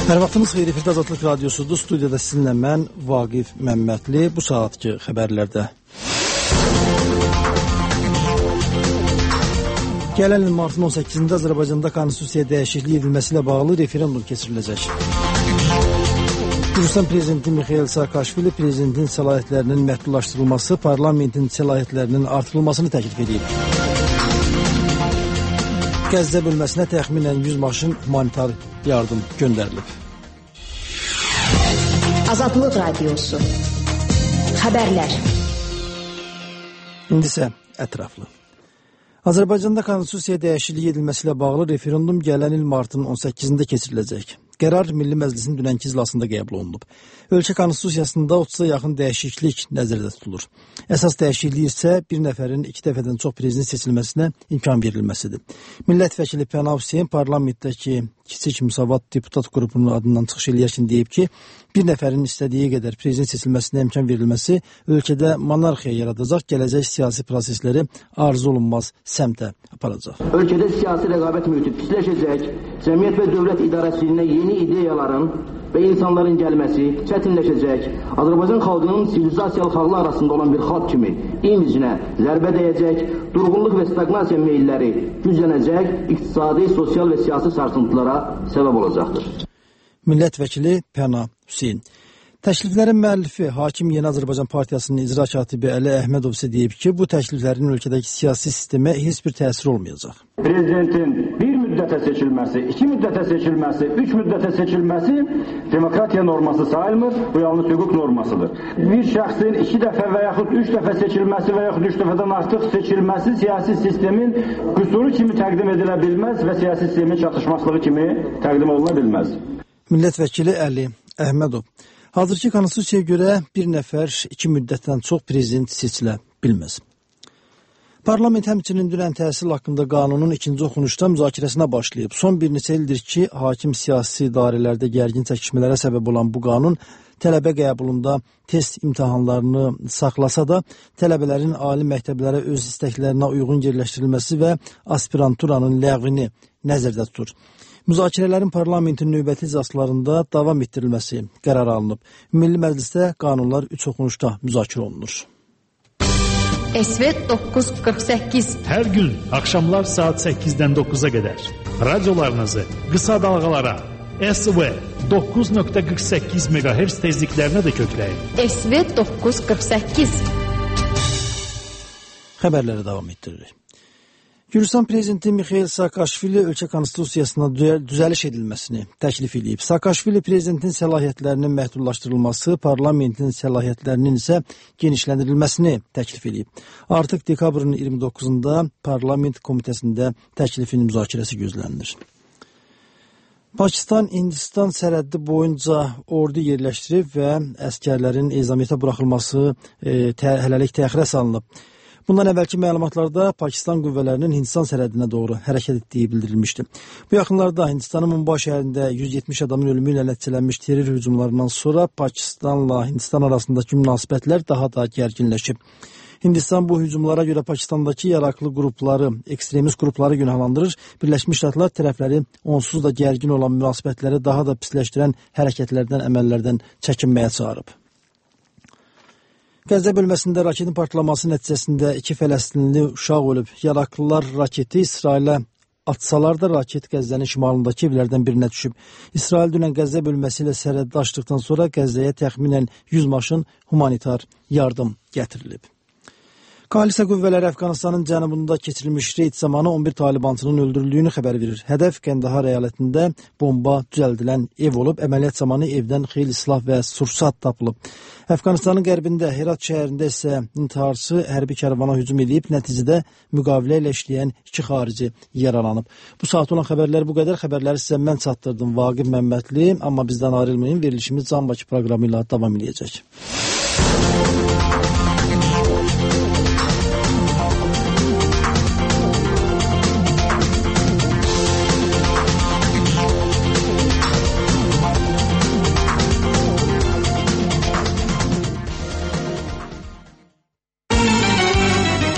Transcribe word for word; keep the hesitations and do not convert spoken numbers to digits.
Hər vaxtınız xeyir, Efirdə Azadlıq Radiosudur. Studiyada sizinlə mən, Vaqif Məmmədli. Bu saatki xəbərlərdə. Gələn il martın on səkkizində Azərbaycanda konstitusiya dəyişikliyi edilməsi ilə bağlı referendum keçiriləcək. Gürcüstan prezidenti Mikhail Saakashvili prezidentin səlahiyyətlərinin məhdudlaşdırılması, parlamentin səlahiyyətlərinin artırılmasını təklif edib. Qəzza bölməsinə təxminən yüz maşın humanitar yardım göndərilib. Azadlıq Radiosu. Xəbərlər. İndi isə ətraflı. Azərbaycanda konstitusiya dəyişikliyi edilməsi ilə bağlı referendum gələn il martın on səkkizində keçiriləcək. Qərar Milli Məclisin dünənki iclasında qəbul olunub. Ölkə konstitusiyasında otuza yaxın dəyişiklik nəzərdə tutulur. Əsas dəyişiklik isə bir nəfərin iki dəfədən çox prezident seçilməsinə imkan verilməsidir. Millət vəkili Pəna Hüseyn parlamentdəki kiçik müsavat deputat qrupunun adından çıxış eləyərkən deyib ki, bir nəfərin istədiyi qədər prezident seçilməsinə imkan verilməsi ölkədə monarxiya yaradacaq, gələcək siyasi prosesləri arzu olunmaz səmtə aparacaq. Ölkədə siyasi rəqabət mühiti pisləşəcək, cəmiyyət və dövlət idarəçiliyinə yeni ideyaların və insanların gəlməsi çətinləşəcək, Azərbaycan xalqının sivilizasiyalı xalqlar arasında olan bir xalq kimi imicinə zərbə dəyəcək, durğunluq və stagnasiya meyilləri güclənəcək, iqtisadi, sosial və siyasi sarsıntılara səbəb olacaqdır. Millət vəkili Pəna Hüseyn. Təkliflərin müəllifi Hakim Yeni Azərbaycan Partiyasının icra katibi Əli Əhmədov isə deyib ki, bu təkliflərin ölkədəki siyasi sistemə heç bir təsir olmayacaq. Prezidentin bir müddətə seçilməsi, iki müddətə seçilməsi, üç müddətə seçilməsi demokratiya norması sayılmır, bu yalnız hüquq normasıdır. Bir şəxsin iki dəfə və yaxud üç dəfə seçilməsi və yaxud üç dəfədən artıq seçilməsi siyasi sistemin qüsuru kimi təqdim edilə bilməz və siyasi sistemin çatışmazlığı kimi təqdim oluna bilməz. Millət vəkili Əli Əhmədov. Hazırki konstitusiyaya görə bir nəfər iki müddətdən çox prezident seçilə bilməz. Parlament həmçinin dünən təhsil haqqında qanunun ikinci oxunuşda müzakirəsinə başlayıb. Son bir neçə ildir ki, hakim siyasi idarələrdə gərgin çəkişmələrə səbəb olan bu qanun tələbə qəbulunda test imtahanlarını saxlasa da, tələbələrin ali məktəblərə öz istəklərinə uyğun yerləşdirilməsi və aspiranturanın ləğvini nəzərdə tutur. Müzakirələrin parlamentin növbəti iclaslarında davam etdirilməsi qərar alınıb. Milli Məclisdə qanunlar üç oxunuşda müzakirə olunur. S V doqquz qırx səkkiz. Hər gün axşamlar saat səkkizdən doqquza qədər radiolarınızı qısa dalğalara S V doqquz nöqtə qırx səkkiz meqahertz tezliklərinə də kökləyin. S V doqquz qırx səkkiz. Xəbərlərə davam etdiririk. Gürcüstan prezidenti Mikhail Saakashvili ölkə konstitusiyasına düzəliş edilməsini təklif edib. Saakashvili prezidentin səlahiyyətlərinin məhdudlaşdırılması, parlamentin səlahiyyətlərinin isə genişləndirilməsini təklif edib. Artıq dekabrın iyirmi doqquzunda parlament komitəsində təklifin müzakirəsi gözlənilir. Pakistan Hindistan sərhəddi boyunca ordu yerləşdirib və əskərlərin ezamiyyətə buraxılması e, tə, hələlik təxirə salınıb. Bundan əvvəlki məlumatlarda Pakistan qüvvələrinin Hindistan sərhədinə doğru hərəkət etdiyi bildirilmişdi. Bu yaxınlarda Hindistanın Mumbai şəhərində yüz yetmiş adamın ölümü ilə nəticələnmiş terror hücumlarından sonra Pakistanla Hindistan arasındakı münasibətlər daha da gərginləşib. Hindistan bu hücumlara görə Pakistandakı yaraqlı qrupları, ekstremist qrupları günahlandırır. Birləşmiş Ştatlar tərəfləri onsuz da gərgin olan münasibətləri daha da pisləşdirən hərəkətlərdən, əməllərdən çəkinməyə çağırıb. Qəzza bölməsində raketin partlaması nəticəsində iki Fələstinli uşaq ölüb. Yaraqlılar raketi İsrailə atsalar da raket Qəzzənin şimalındakı evlərdən birinə düşüb. İsrail dünən Qəzza bölməsi ilə sərhəddə açdıqdan sonra Qəzzəyə təxminən yüz maşın humanitar yardım gətirilib. Koalisiya qüvvələri Əfqanistanın cənubunda keçirilmiş reyd zamanı on bir talibançının öldürüldüyünü xəbər verir. Hədəf Qəndahar əyalətində bomba düzəldilən ev olub, əməliyyat zamanı evdən xeyli silah və sursat tapılıb. Əfqanistanın qərbində Herat şəhərində isə intiharçı hərbi kərvana hücum edib, nəticədə müqavilə ilə işləyən iki xarici yaralanıb. Bu saat olan xəbərlər bu qədər. Xəbərləri sizə mən çatdırdım, Vaqif Məmmədli, amma bizdən ayrılmayın, verilişimiz Can Bakı proqramı ilə davam edəcək.